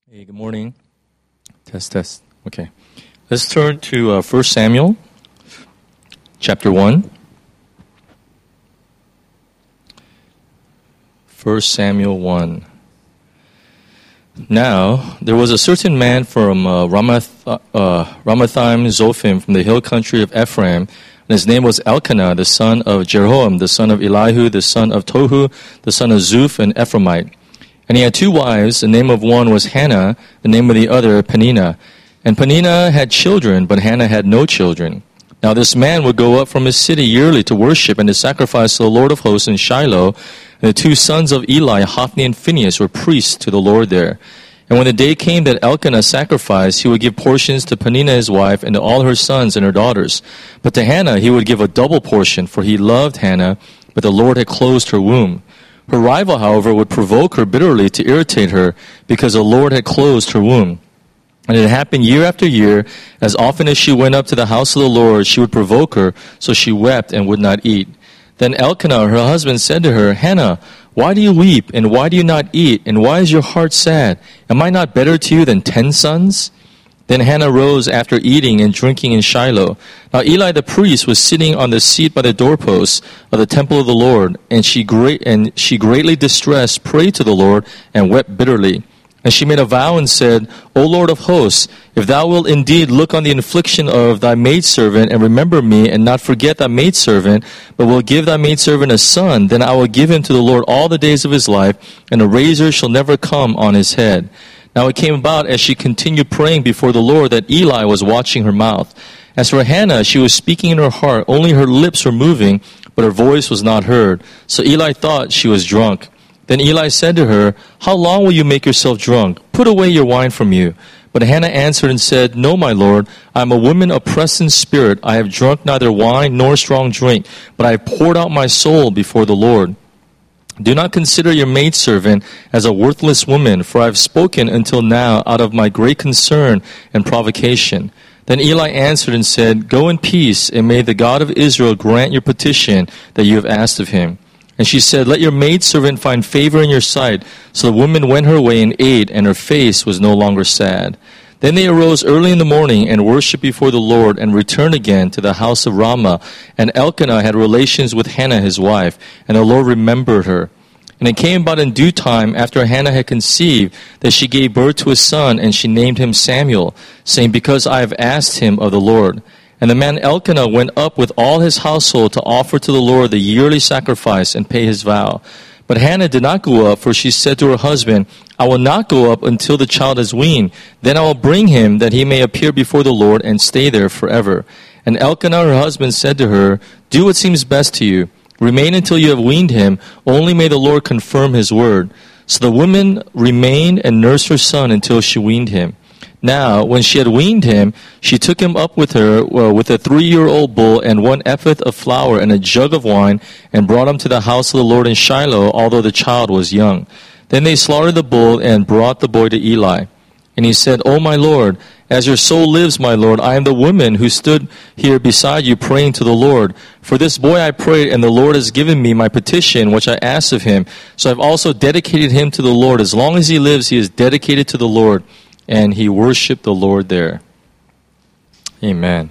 Hey, good morning. Test. Okay. Let's turn to 1 Samuel, chapter 1. 1 Samuel 1. Now, there was a certain man from Ramathaim Zophim from the hill country of Ephraim, and his name was Elkanah, the son of Jeroham, the son of Elihu, the son of Tohu, the son of Zuph, an Ephraimite. And he had two wives. The name of one was Hannah, the name of the other Peninnah. And Peninnah had children, but Hannah had no children. Now this man would go up from his city yearly to worship and to sacrifice to the Lord of hosts in Shiloh. And the two sons of Eli, Hophni and Phinehas, were priests to the Lord there. And when the day came that Elkanah sacrificed, he would give portions to Peninnah his wife and to all her sons and her daughters. But to Hannah he would give a double portion, for he loved Hannah, but the Lord had closed her womb. Her rival, however, would provoke her bitterly to irritate her, because the Lord had closed her womb. And it happened year after year, as often as she went up to the house of the Lord, she would provoke her, so she wept and would not eat. Then Elkanah, her husband, said to her, Hannah, why do you weep, and why do you not eat, and why is your heart sad? Am I not better to you than 10 sons? Then Hannah rose after eating and drinking in Shiloh. Now Eli the priest was sitting on the seat by the doorposts of the temple of the Lord, and she greatly distressed, prayed to the Lord, and wept bitterly. And she made a vow and said, O Lord of hosts, if thou wilt indeed look on the affliction of thy maidservant, and remember me, and not forget thy maidservant, but will give thy maidservant a son, then I will give him to the Lord all the days of his life, and a razor shall never come on his head. Now it came about, as she continued praying before the Lord, that Eli was watching her mouth. As for Hannah, she was speaking in her heart, only her lips were moving, but her voice was not heard. So Eli thought she was drunk. Then Eli said to her, How long will you make yourself drunk? Put away your wine from you. But Hannah answered and said, No, my Lord, I am a woman oppressed in spirit. I have drunk neither wine nor strong drink, but I have poured out my soul before the Lord. Do not consider your maidservant as a worthless woman, for I have spoken until now out of my great concern and provocation. Then Eli answered and said, Go in peace, and may the God of Israel grant your petition that you have asked of him. And she said, Let your maidservant find favor in your sight. So the woman went her way and ate, and her face was no longer sad. Then they arose early in the morning and worshipped before the Lord and returned again to the house of Ramah. And Elkanah had relations with Hannah his wife, and the Lord remembered her. And it came about in due time, after Hannah had conceived, that she gave birth to a son, and she named him Samuel, saying, Because I have asked him of the Lord. And the man Elkanah went up with all his household to offer to the Lord the yearly sacrifice and pay his vow. But Hannah did not go up, for she said to her husband, I will not go up until the child is weaned. Then I will bring him, that he may appear before the Lord and stay there forever. And Elkanah her husband said to her, Do what seems best to you. Remain until you have weaned him. Only may the Lord confirm his word. So the woman remained and nursed her son until she weaned him. Now, when she had weaned him, she took him up with her with a 3-year-old bull and 1 ephah of flour and a jug of wine, and brought him to the house of the Lord in Shiloh, although the child was young. Then they slaughtered the bull and brought the boy to Eli. And he said, O my Lord, as your soul lives, my Lord, I am the woman who stood here beside you praying to the Lord. For this boy I prayed, and the Lord has given me my petition, which I asked of him. So I've also dedicated him to the Lord. As long as he lives, he is dedicated to the Lord. And he worshiped the Lord there. Amen.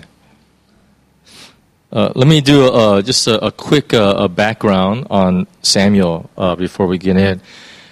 Let me do just a quick background on Samuel before we get in.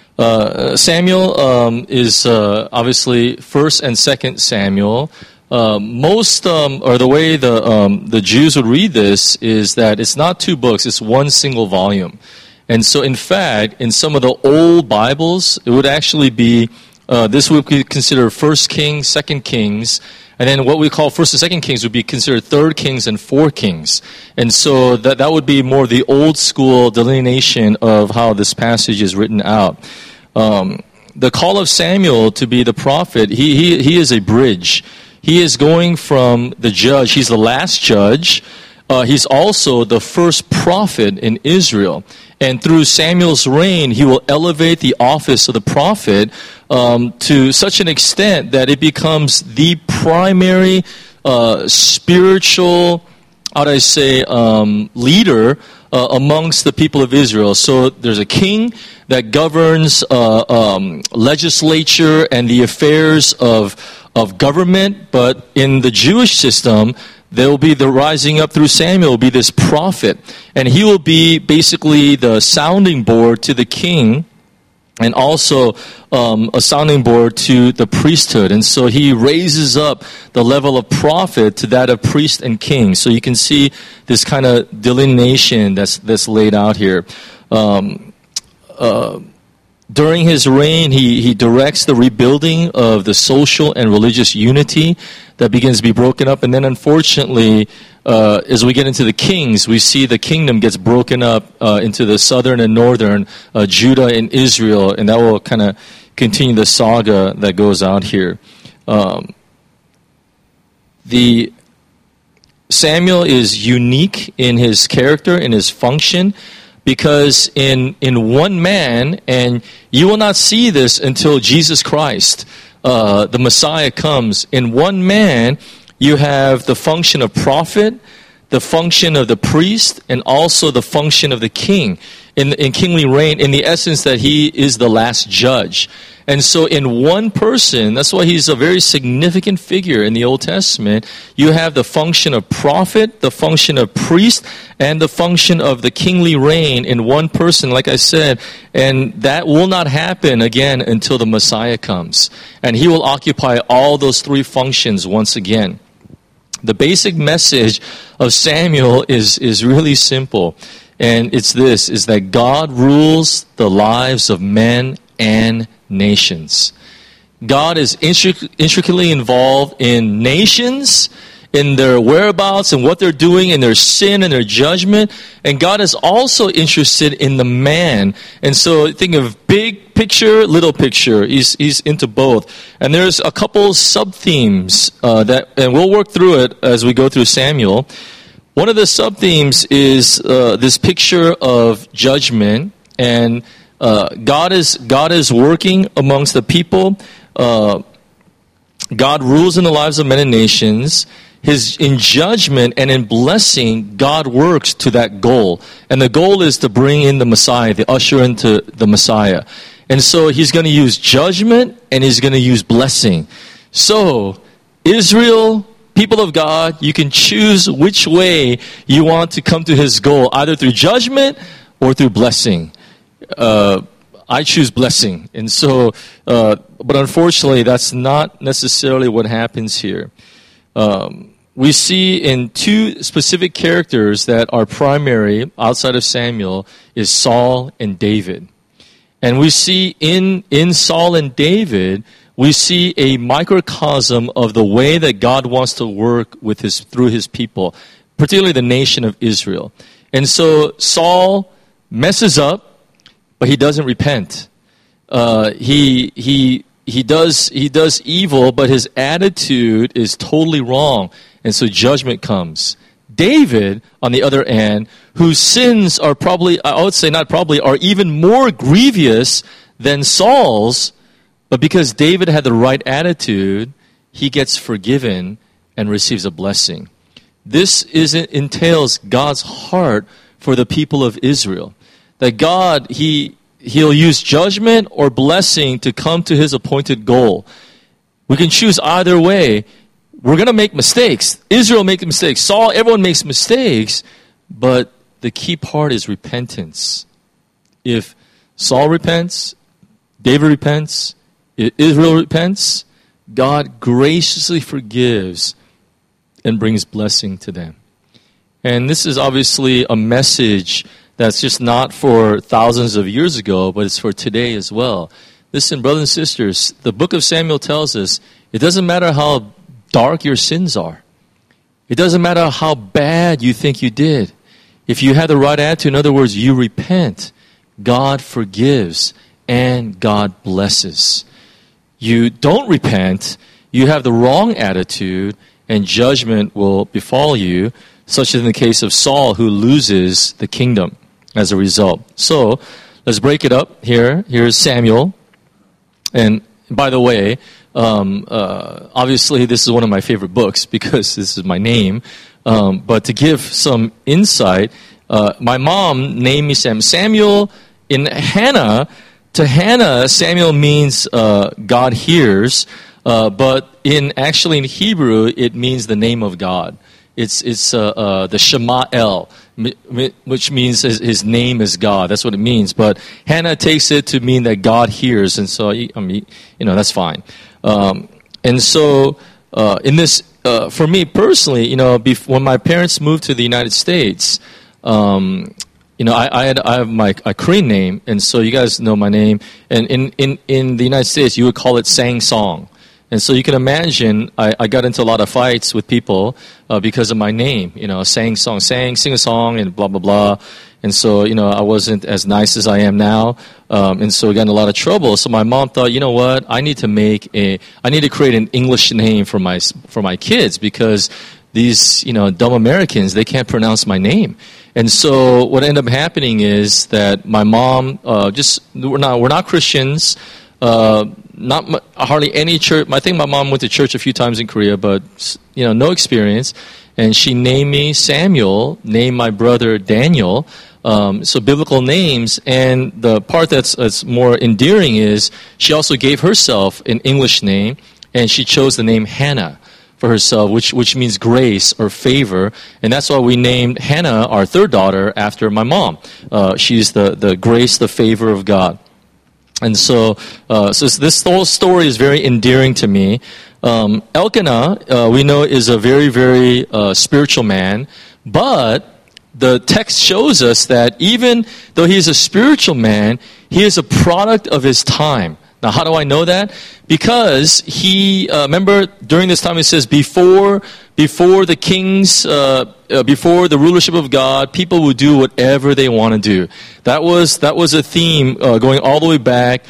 Samuel is obviously 1st and 2nd Samuel. Most or the way the Jews would read this is that it's not 2 books; it's 1 single volume. And so, in fact, in some of the old Bibles, it would actually be this would be considered 1 Kings, 2 Kings, and then what we call 1st and 2nd Kings would be considered 3rd Kings and 4th Kings. And so that would be more the old school delineation of how this passage is written out. The call of Samuel to be the prophet, he is a bridge. He is going from the judge. He's the last judge. He's also the first prophet in Israel. And through Samuel's reign, he will elevate the office of the prophet to such an extent that it becomes the primary spiritual, leader amongst the people of Israel. So there's a king that governs legislature and the affairs of government, but in the Jewish system, there will be the rising up through Samuel will be this prophet, and he will be basically the sounding board to the king, and also a sounding board to the priesthood. And so he raises up the level of prophet to that of priest and king. So you can see this kind of delineation that's laid out here. During his reign, he directs the rebuilding of the social and religious unity that begins to be broken up. And then unfortunately, as we get into the kings, we see the kingdom gets broken up into the southern and northern, Judah and Israel, and that will kind of continue the saga that goes out here. The Samuel is unique in his character, in his function, because in one man, and you will not see this until Jesus Christ, the Messiah comes, in one man you have the function of prophet, the function of the priest, and also the function of the king in kingly reign, in the essence that he is the last judge. And so in one person, that's why he's a very significant figure in the Old Testament, you have the function of prophet, the function of priest, and the function of the kingly reign in one person, like I said, and that will not happen again until the Messiah comes. And he will occupy all those three functions once again. The basic message of Samuel is really simple, and it's this, is that God rules the lives of men and nations. God is intricately involved in nations, in their whereabouts and what they're doing, in their sin and their judgment. And God is also interested in the man. And so think of big picture, little picture. He's into both. And there's a couple sub-themes and we'll work through it as we go through Samuel. One of the sub-themes is this picture of judgment, and God is working amongst the people. God rules in the lives of men and nations. In judgment and in blessing, God works to that goal. And the goal is to bring in the Messiah, the usher into the Messiah. And so he's going to use judgment and he's going to use blessing. So, Israel, people of God, you can choose which way you want to come to his goal, either through judgment or through blessing. I choose blessing. And so, but unfortunately, that's not necessarily what happens here. We see in two specific characters that are primary outside of Samuel is Saul and David. And we see in Saul and David, we see a microcosm of the way that God wants to work through his people, particularly the nation of Israel. And so Saul messes up, but he doesn't repent. He does evil, but his attitude is totally wrong. And so judgment comes. David, on the other hand, whose sins are probably, I would say not probably, are even more grievous than Saul's, but because David had the right attitude, he gets forgiven and receives a blessing. This entails God's heart for the people of Israel. That God, He'll use judgment or blessing to come to his appointed goal. We can choose either way. We're going to make mistakes. Israel makes mistakes. Saul, everyone makes mistakes. But the key part is repentance. If Saul repents, David repents, if Israel repents, God graciously forgives and brings blessing to them. And this is obviously a message that's just not for thousands of years ago, but it's for today as well. Listen, brothers and sisters, the book of Samuel tells us it doesn't matter how dark your sins are. It doesn't matter how bad you think you did. If you have the right attitude, in other words, you repent, God forgives and God blesses. You don't repent, you have the wrong attitude, and judgment will befall you, such as in the case of Saul, who loses the kingdom as a result. So, let's break it up here. Here's Samuel. And by the way, obviously this is one of my favorite books because this is my name. But to give some insight, My mom named me Samuel. In Hannah, to Hannah, Samuel means God hears, but in Hebrew, it means the name of God. It's the Shema El, which means his name is God. That's what it means. But Hannah takes it to mean that God hears, and so that's fine. And so in this, for me personally, when my parents moved to the United States, I have my Korean name, and so you guys know my name. And in the United States, you would call it Sang Song. And so you can imagine, I got into a lot of fights with people because of my name. Sing a song, and blah blah blah. And so I wasn't as nice as I am now, and so I got in a lot of trouble. So my mom thought, you know what, I need to create an English name for my kids, because these dumb Americans, they can't pronounce my name. And so what ended up happening is that my mom we're not Christians. Not hardly any church. I think my mom went to church a few times in Korea, but no experience. And she named me Samuel, named my brother Daniel. So biblical names. And the part that's more endearing is she also gave herself an English name, and she chose the name Hannah for herself, which means grace or favor. And that's why we named Hannah, our third daughter, after my mom. She's the grace, the favor of God. And so this whole story is very endearing to me. Elkanah, we know, is a very, very spiritual man, but the text shows us that even though he is a spiritual man, he is a product of his time. Now, how do I know that? Because he, remember, during this time it says, before the kings, before the rulership of God, people would do whatever they want to do. That was a theme going all the way back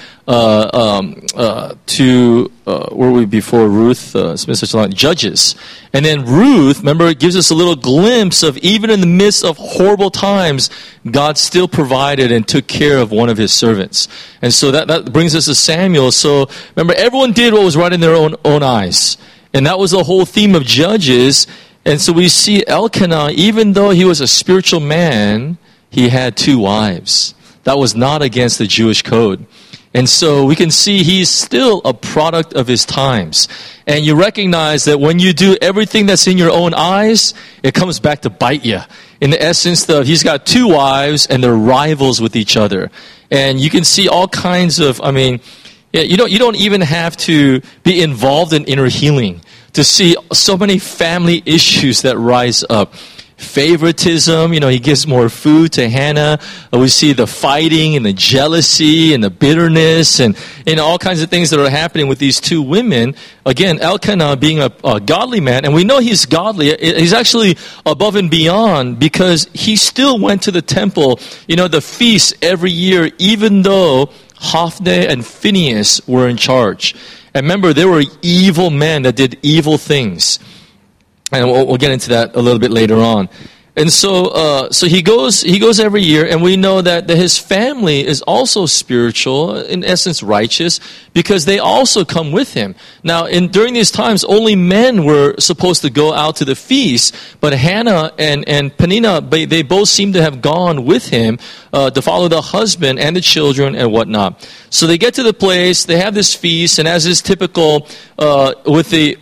to where were we before Ruth? It's been such a long Judges, and then Ruth. Remember, it gives us a little glimpse of even in the midst of horrible times, God still provided and took care of one of His servants. And so that brings us to Samuel. So remember, everyone did what was right in their own eyes. And that was the whole theme of Judges. And so we see Elkanah, even though he was a spiritual man, he had 2 wives. That was not against the Jewish code. And so we can see he's still a product of his times. And you recognize that when you do everything that's in your own eyes, it comes back to bite you. In the essence of, he's got 2 wives and they're rivals with each other. And you can see all kinds of, you don't even have to be involved in inner healing to see so many family issues that rise up. Favoritism, he gives more food to Hannah. We see the fighting and the jealousy and the bitterness and all kinds of things that are happening with these 2 women. Again, Elkanah being a godly man, and we know he's godly. He's actually above and beyond, because he still went to the temple, the feast every year, even though Hophni and Phinehas were in charge. And remember, they were evil men that did evil things. And we'll get into that a little bit later on. And so he goes every year, and we know that his family is also spiritual, in essence righteous, because they also come with him. Now, during these times, only men were supposed to go out to the feast, but Hannah and Peninnah, they both seem to have gone with him to follow the husband and the children and whatnot. So they get to the place, they have this feast, and as is typical with the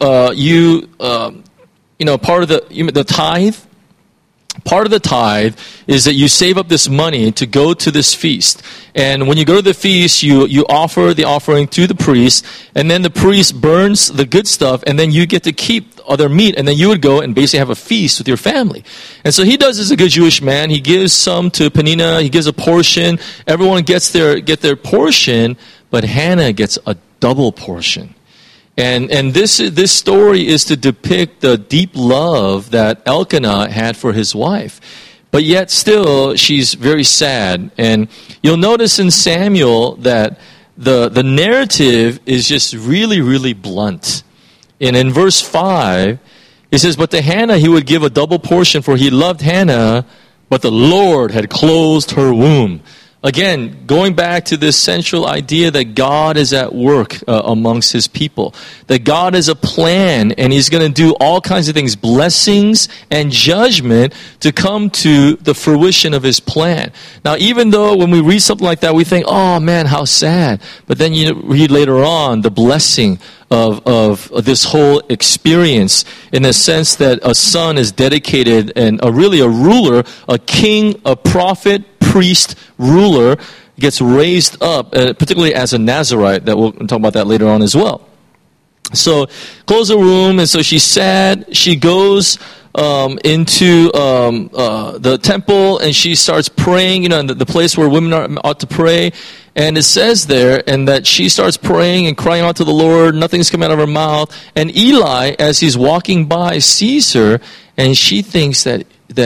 part of the tithe. Part of the tithe is that you save up this money to go to this feast. And when you go to the feast, you offer the offering to the priest, and then the priest burns the good stuff, and then you get to keep other meat, and then you would go and basically have a feast with your family. And so he does as a good Jewish man. He gives some to Peninnah. He gives a portion. Everyone get their portion, but Hannah gets a double portion. And this story is to depict the deep love that Elkanah had for his wife. But yet still, she's very sad. And you'll notice in Samuel that the narrative is just really, really blunt. And in verse 5, it says, "But to Hannah he would give a double portion, for he loved Hannah, but the Lord had closed her womb." Again, going back to this central idea that God is at work amongst His people. That God has a plan and He's going to do all kinds of things, blessings and judgment to come to the fruition of His plan. Now, even though when we read something like that, we think, oh man, how sad. But then you read later on the blessing of this whole experience in the sense that a son is dedicated and really a ruler, a king, a prophet, priest, ruler gets raised up, particularly as a Nazirite. That we'll talk about that later on as well. So, close the room, and so she's sad. She goes into the temple, and she starts praying, in the place where women ought to pray. And it says there, and that she starts praying and crying out to the Lord. Nothing's coming out of her mouth. And Eli, as he's walking by, sees her, and she thinks that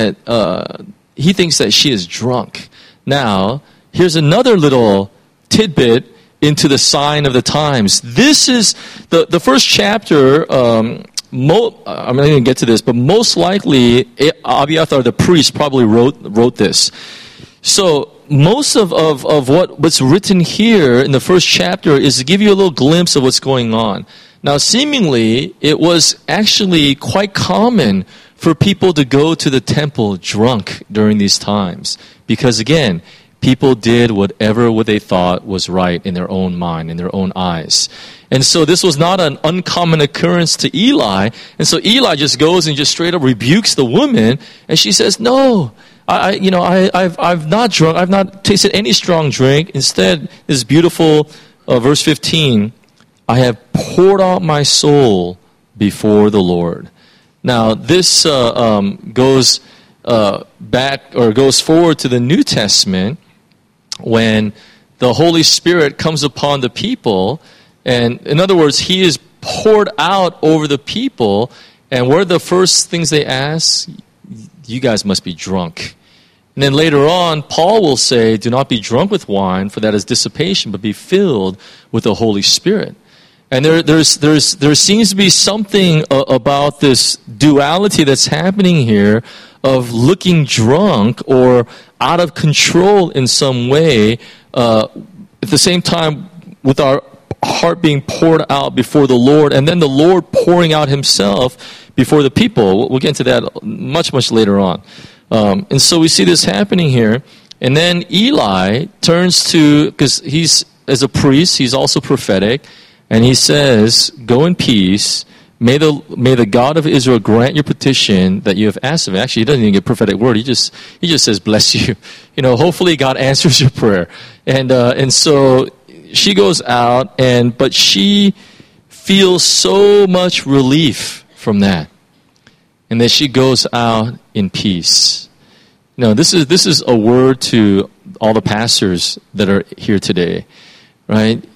he thinks that she is drunk. Now, here's another little tidbit into the sign of the times. This is the first chapter. I'm not going to get to this, but most likely Abiathar the priest probably wrote this. So most of what's written here in the first chapter is to give you a little glimpse of what's going on. Now, seemingly, it was actually quite common for people to go to the temple drunk during these times. Because again, people did whatever they thought was right in their own mind, in their own eyes. And so this was not an uncommon occurrence to Eli. And so Eli just goes and just straight up rebukes the woman. And she says, no, I've not drunk. I've not tasted any strong drink. Instead, this beautiful verse 15, I have poured out my soul before the Lord. Now, this goes back or goes forward to the New Testament when the Holy Spirit comes upon the people. And in other words, He is poured out over the people. And what are the first things they ask? You guys must be drunk. And then later on, Paul will say, do not be drunk with wine, for that is dissipation, but be filled with the Holy Spirit. And there seems to be something about this duality that's happening here of looking drunk or out of control in some way, at the same time with our heart being poured out before the Lord, and then the Lord pouring out Himself before the people. We'll get into that much, much later on. And so we see this happening here. And then Eli turns to, because he's, as a priest, he's also prophetic, and he says, go in peace. May the God of Israel grant your petition that you have asked of him. Actually, he doesn't even get a prophetic word. He just says, bless you. Hopefully God answers your prayer. And so she goes out, but she feels so much relief from that. And then she goes out in peace. This is a word to all the pastors that are here today, right?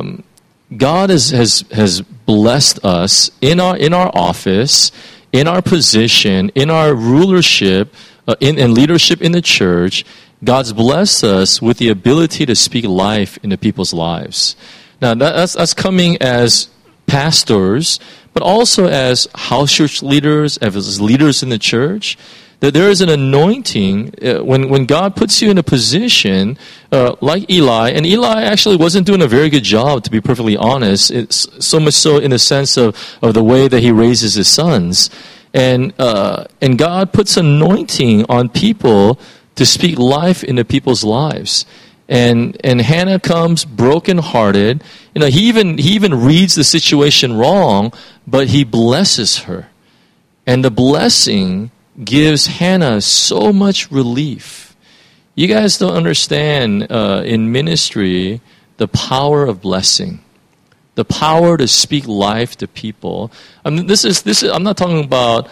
God has blessed us in our office, in our position, in our rulership, in leadership in the church. God's blessed us with the ability to speak life into people's lives. Now that's coming as pastors, but also as house church leaders, as leaders in the church. That there is an anointing when God puts you in a position like Eli, and Eli actually wasn't doing a very good job, to be perfectly honest. It's so much so in the sense of the way that he raises his sons, and God puts anointing on people to speak life into people's lives. And Hannah comes brokenhearted. He even reads the situation wrong, but he blesses her, and the blessing gives Hannah so much relief. You guys don't understand in ministry the power of blessing, the power to speak life to people. I mean, this is. I'm not talking about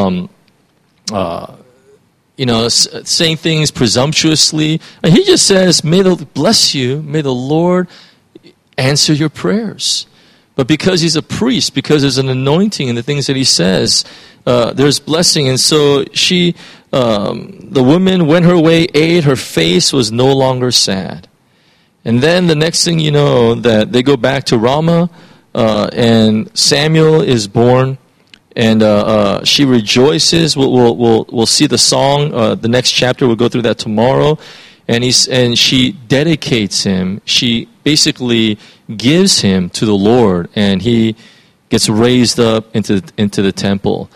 saying things presumptuously. And he just says, "May the bless you. May the Lord answer your prayers." But because he's a priest, because there's an anointing in the things that he says, there's blessing. And so the woman went her way, ate, her face was no longer sad. And then the next thing you know, that they go back to Ramah, and Samuel is born, and she rejoices. We'll see the song, the next chapter, we'll go through that tomorrow. and she dedicates him. She basically gives him to the Lord, and he gets raised up into the temple.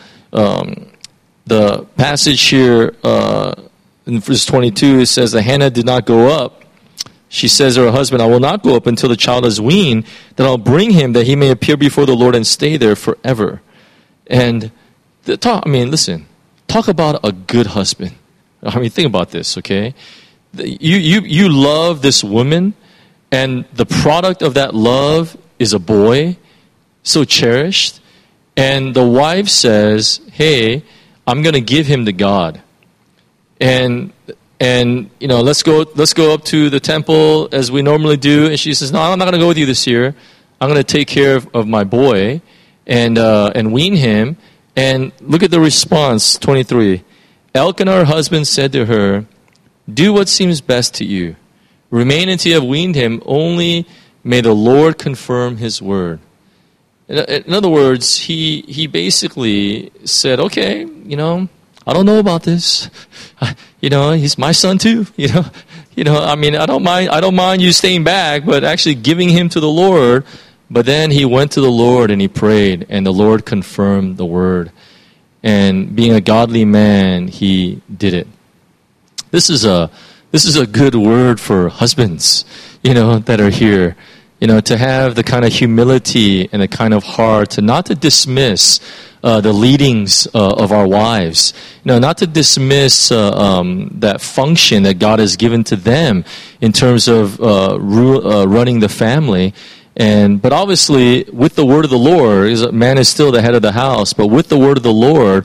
The passage here in verse 22, it says that Hannah did not go up. She says to her husband, I will not go up until the child is weaned, then I'll bring him that he may appear before the Lord and stay there forever. And listen, talk about a good husband. I mean, think about this, okay? You love this woman, and the product of that love is a boy, so cherished. And the wife says, hey, I'm going to give him to God. And let's go up to the temple as we normally do. And she says, no, I'm not going to go with you this year. I'm going to take care of my boy and wean him. And look at the response, 23. Elkanah, her husband, said to her, do what seems best to you. Remain until you have weaned him. Only may the Lord confirm his word. In other words, he basically said, okay, I don't know about this. He's my son too. I mean, I don't mind you staying back, but actually giving him to the Lord. But then he went to the Lord and he prayed, and the Lord confirmed the word. And being a godly man, he did it. This is a good word for husbands, that are here. To have the kind of humility and the kind of heart not to dismiss the leadings of our wives, not to dismiss that function that God has given to them in terms of running the family. But obviously, with the word of the Lord, man is still the head of the house. But with the word of the Lord,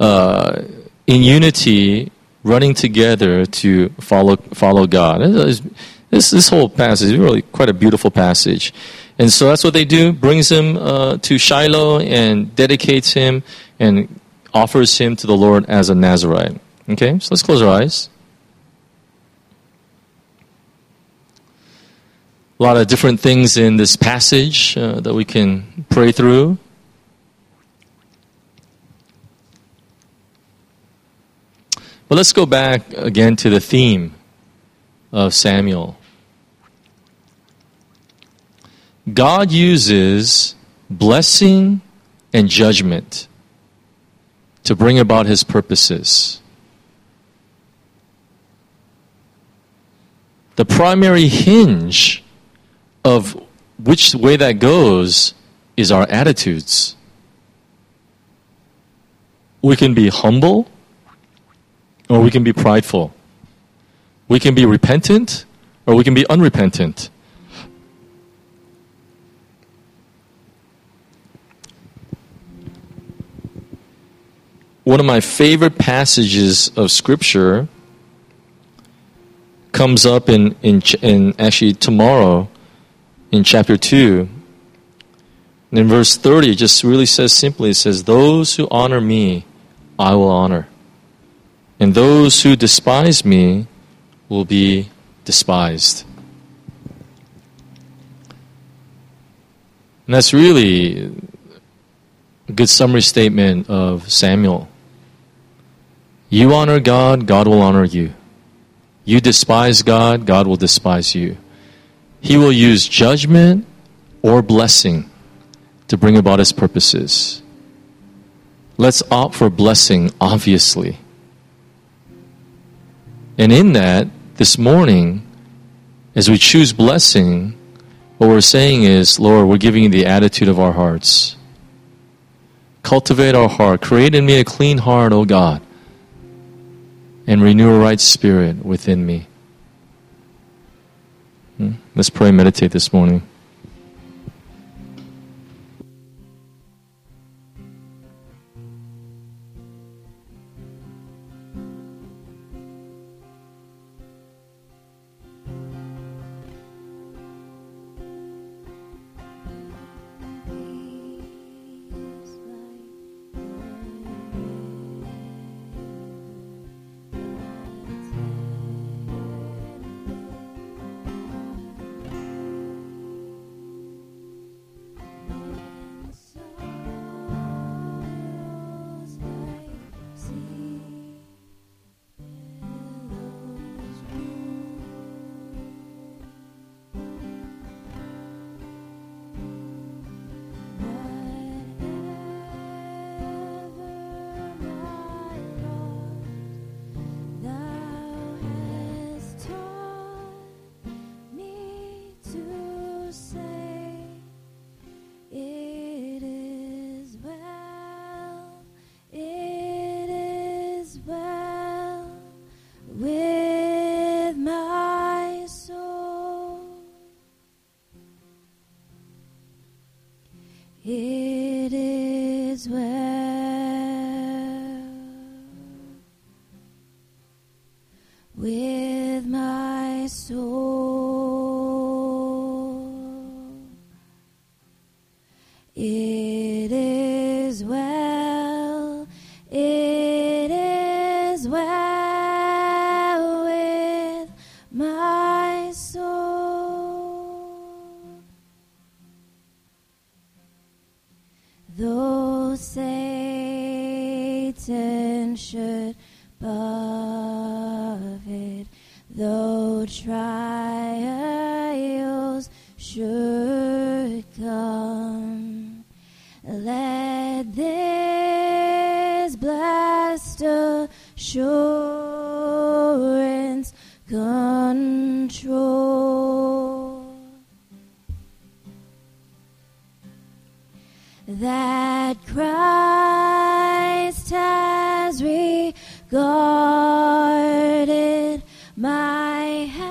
in unity, running together to follow God. This whole passage is really quite a beautiful passage. And so that's what they do, brings him to Shiloh and dedicates him and offers him to the Lord as a Nazirite. Okay, so let's close our eyes. A lot of different things in this passage that we can pray through. But let's go back again to the theme of Samuel. God uses blessing and judgment to bring about his purposes. The primary hinge of which way that goes is our attitudes. We can be humble or we can be prideful. We can be repentant or we can be unrepentant. One of my favorite passages of Scripture comes up in actually tomorrow in chapter 2. And in verse 30, it just really says simply, it says, those who honor me, I will honor. And those who despise me will be despised. And that's really a good summary statement of Samuel. You honor God, God will honor you. You despise God, God will despise you. He will use judgment or blessing to bring about his purposes. Let's opt for blessing, obviously. And in that, this morning, as we choose blessing, what we're saying is, Lord, we're giving you the attitude of our hearts. Cultivate our heart. Create in me a clean heart, O God, and renew a right spirit within me. Let's pray and meditate this morning. It is well with my soul. It is well. It is well with my soul. Though Satan should buffet, though trials should come, let this blessed assurance control, that Christ has regarded my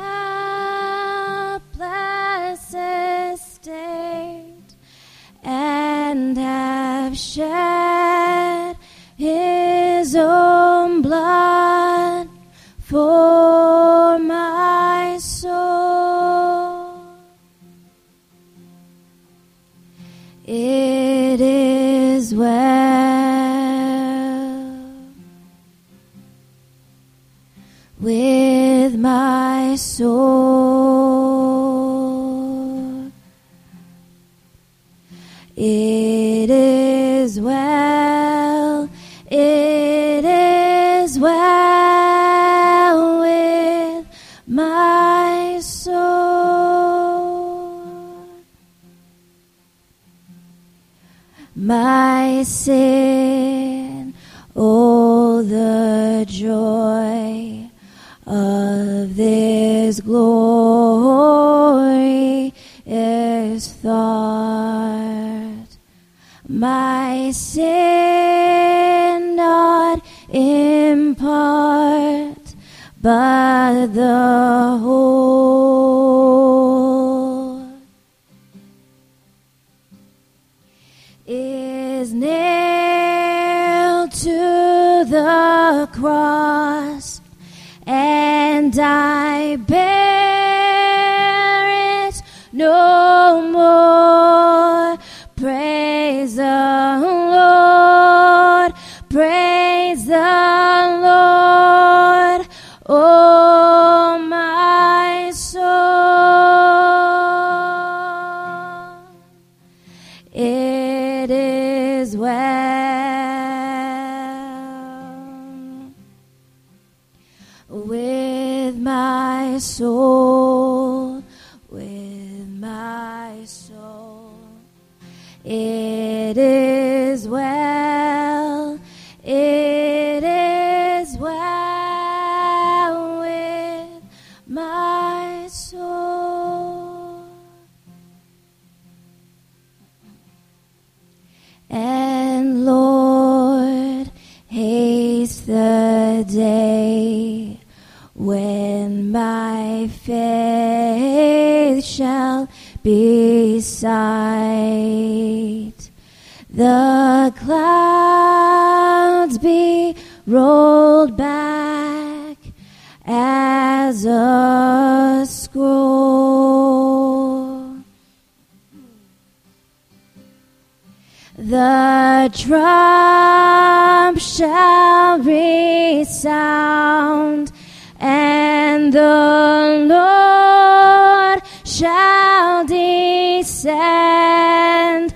helpless estate and have shed his own blood for my soul. It is well with my soul. It is well. It is well with my soul. My sin, oh, the joy of this glorious thought. My sin not in part, but the whole is nailed to the cross, and I bear it no more. Praise the Lord, praise the Lord, oh my soul. It is well with my soul, with my soul. It is well, it is well with my soul. And Lord, haste the day when my faith shall be sight. The clouds be rolled back as a scroll. The trump shall resound, and the Lord shall descend.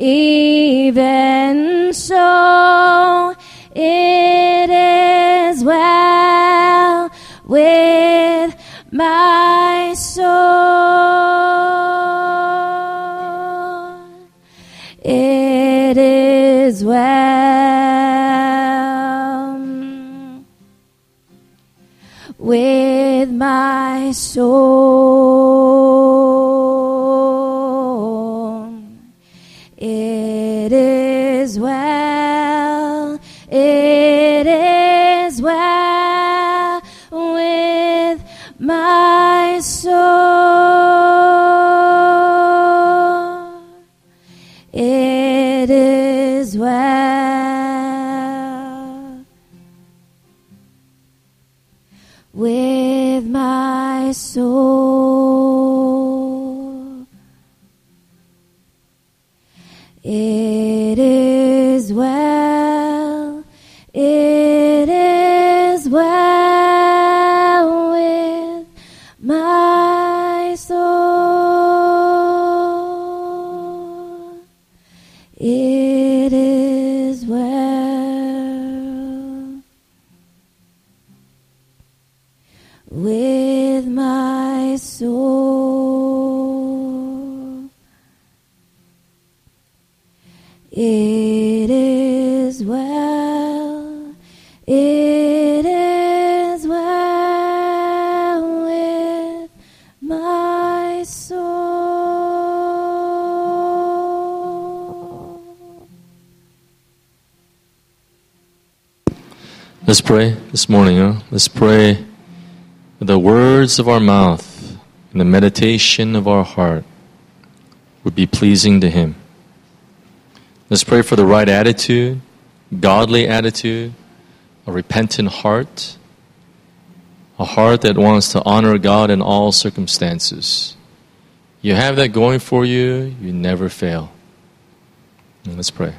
Even so, it is well with my soul. It is well with my soul. It is well, it is well with my soul. It It is well with my soul. It is well. It is well with my soul. It is well with my soul. It is well. It is well with my soul. Let's pray this morning. Let's pray that the words of our mouth and the meditation of our heart would be pleasing to Him. Let's pray for the right attitude, godly attitude, a repentant heart, a heart that wants to honor God in all circumstances. You have that going for you, you never fail. And let's pray.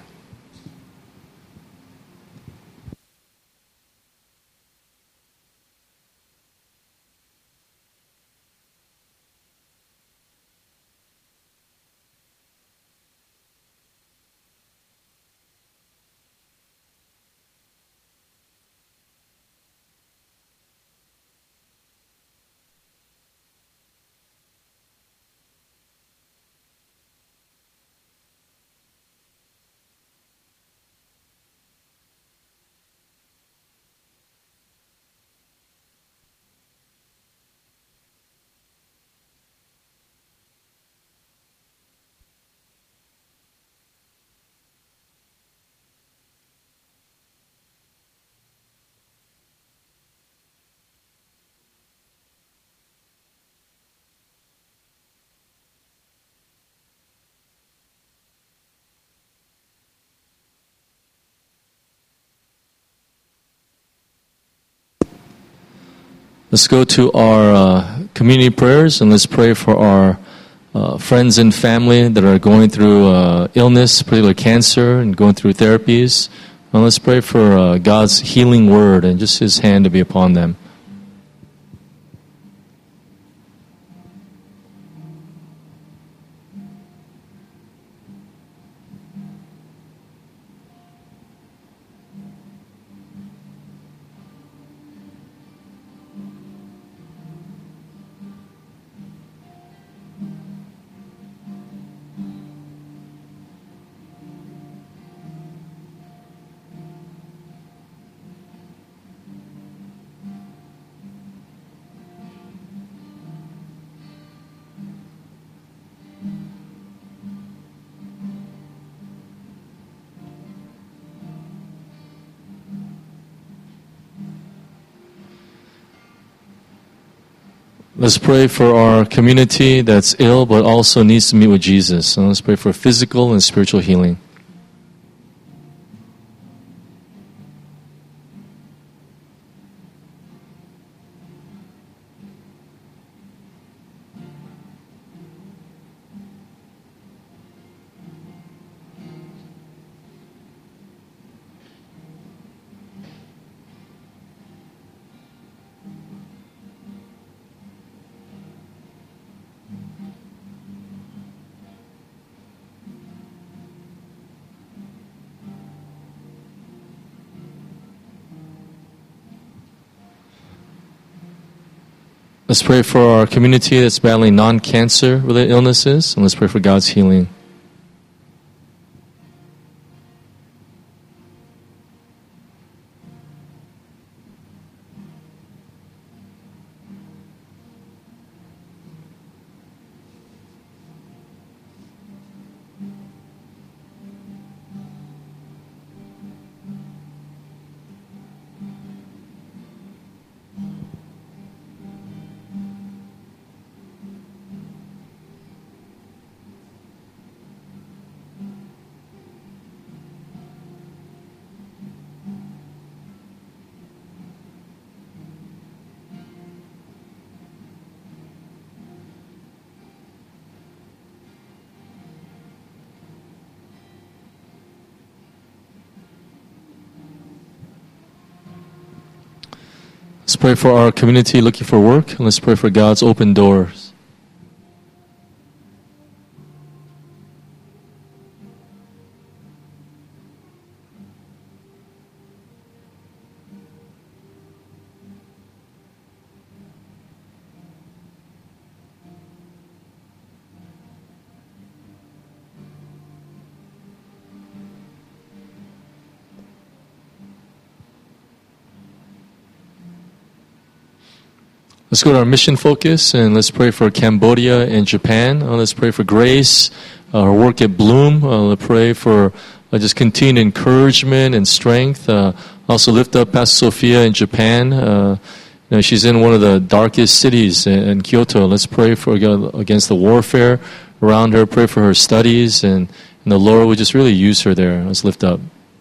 Let's go to our community prayers and let's pray for our friends and family that are going through illness, particularly cancer, and going through therapies. And let's pray for God's healing word and just His hand to be upon them. Let's pray for our community that's ill but also needs to meet with Jesus. So let's pray for physical and spiritual healing. Let's pray for our community that's battling non-cancer related illnesses, and let's pray for God's healing. Let's pray for our community looking for work, and let's pray for God's open doors. Let's go to our mission focus, and let's pray for Cambodia and Japan. Let's pray for grace, our work at Bloom. Let's pray for just continued encouragement and strength. Also lift up Pastor Sophia in Japan. She's in one of the darkest cities in Kyoto. Let's pray for against the warfare around her. Pray for her studies, and the Lord would just really use her there. Let's lift up.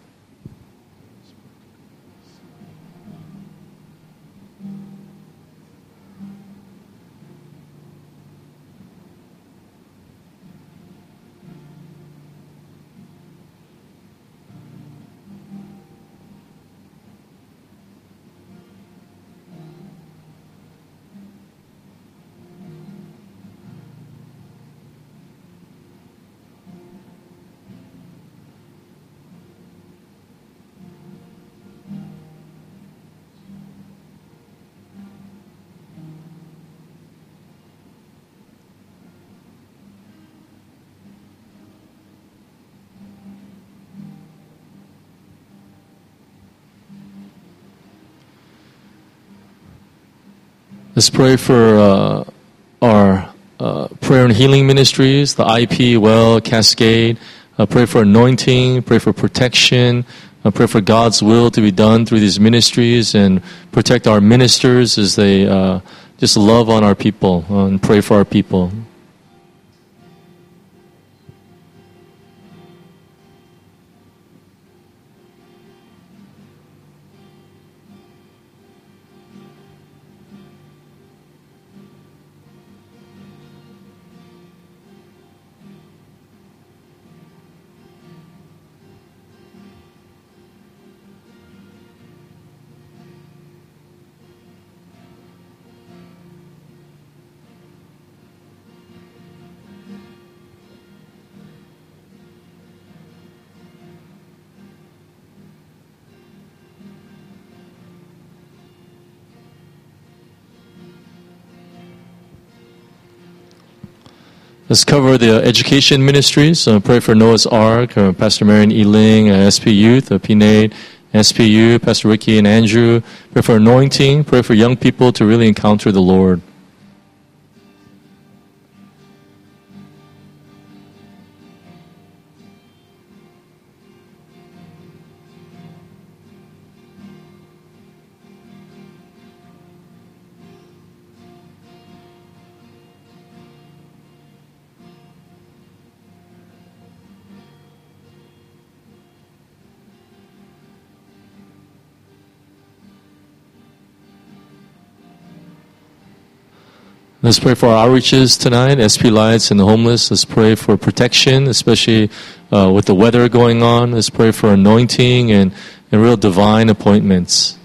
Let's pray for our prayer and healing ministries, the IP, Well, Cascade. Pray for anointing, pray for protection, pray for God's will to be done through these ministries, and protect our ministers as they just love on our people and pray for our people. Let's cover the education ministries. Pray for Noah's Ark, Pastor Marion Eling, SP Youth, PNAID, SPU, Pastor Ricky and Andrew. Pray for anointing. Pray for young people to really encounter the Lord. Let's pray for our outreaches tonight, SP Lights and the homeless. Let's pray for protection, especially with the weather going on. Let's pray for anointing and real divine appointments.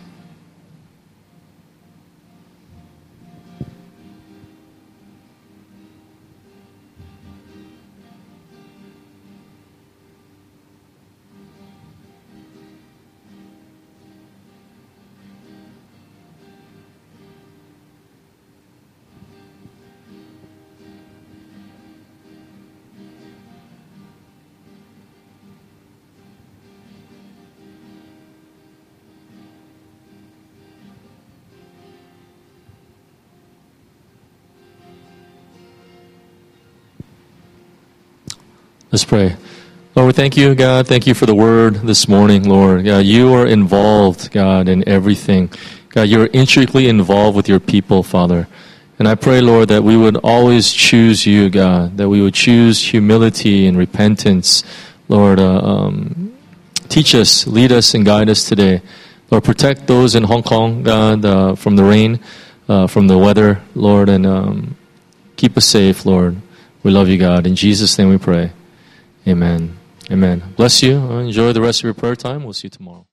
Let's pray. Lord, we thank you, God. Thank you for the word this morning, Lord. God, you are involved, God, in everything. God, you're intricately involved with your people, Father. And I pray, Lord, that we would always choose you, God, that we would choose humility and repentance. Lord, teach us, lead us, and guide us today. Lord, protect those in Hong Kong, God, from the rain, from the weather, Lord, and keep us safe, Lord. We love you, God. In Jesus' name we pray. Amen. Amen. Bless you. Enjoy the rest of your prayer time. We'll see you tomorrow.